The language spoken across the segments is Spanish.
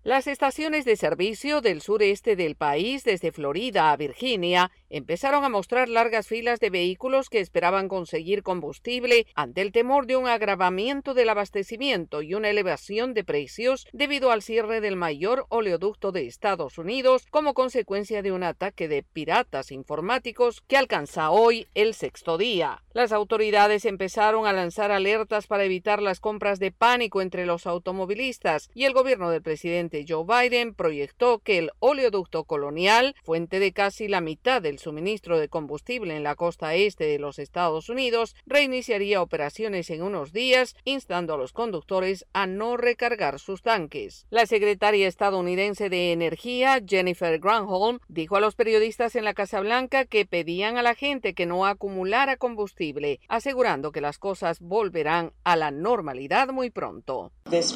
Las estaciones de servicio del sureste del país, desde Florida a Virginia, empezaron a mostrar largas filas de vehículos que esperaban conseguir combustible ante el temor de un agravamiento del abastecimiento y una elevación de precios debido al cierre del mayor oleoducto de Estados Unidos como consecuencia de un ataque de piratas informáticos que alcanza hoy el sexto día. Las autoridades empezaron a lanzar alertas para evitar las compras de pánico entre los automovilistas y el gobierno del presidente Joe Biden proyectó que el oleoducto Colonial, fuente de casi la mitad del suministro de combustible en la costa este de los Estados Unidos, reiniciaría operaciones en unos días, instando a los conductores a no recargar sus tanques. La secretaria estadounidense de Energía, Jennifer Granholm, dijo a los periodistas en la Casa Blanca que pedían a la gente que no acumulara combustible, asegurando que las cosas volverán a la normalidad muy pronto.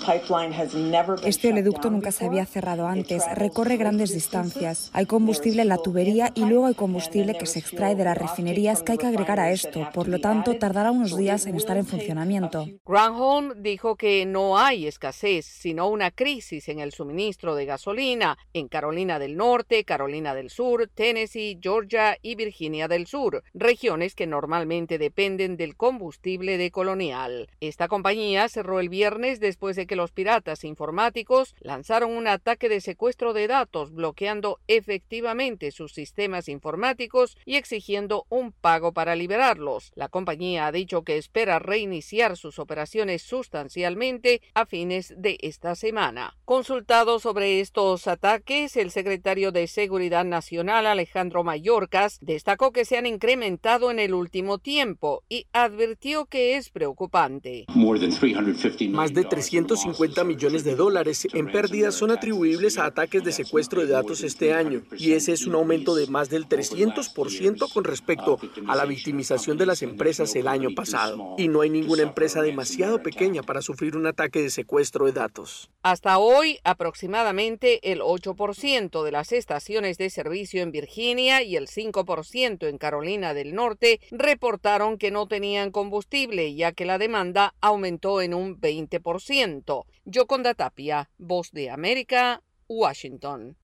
Este oleoducto nunca se había cerrado antes, recorre grandes distancias. Hay combustible en la tubería y luego hay combustible que se extrae de las refinerías que hay que agregar a esto, por lo tanto tardará unos días en estar en funcionamiento. Granholm dijo que no hay escasez, sino una crisis en el suministro de gasolina en Carolina del Norte, Carolina del Sur, Tennessee, Georgia y Virginia del Sur, regiones que normalmente dependen del combustible de Colonial. Esta compañía cerró el viernes después de que los piratas informáticos lanzaron un ataque de secuestro de datos, bloqueando efectivamente sus sistemas informáticos y exigiendo un pago para liberarlos. La compañía ha dicho que espera reiniciar sus operaciones sustancialmente a fines de esta semana. Consultado sobre estos ataques, el secretario de Seguridad Nacional, Alejandro Mayorkas, destacó que se han incrementado en el último tiempo y advirtió que es preocupante. Más de $350 millones en pérdidas son atribuibles a ataques de secuestro de datos este año, y ese es un aumento de más del 300% con respecto a la victimización de las empresas el año pasado. Y no hay ninguna empresa demasiado pequeña para sufrir un ataque de secuestro de datos. Hasta hoy, aproximadamente el 8% de las estaciones de servicio en Virginia y el 5% en Carolina del Norte reportaron que no tenían combustible, ya que la demanda aumentó en un 20%. Yoconda Tapia, Voz de América, Washington.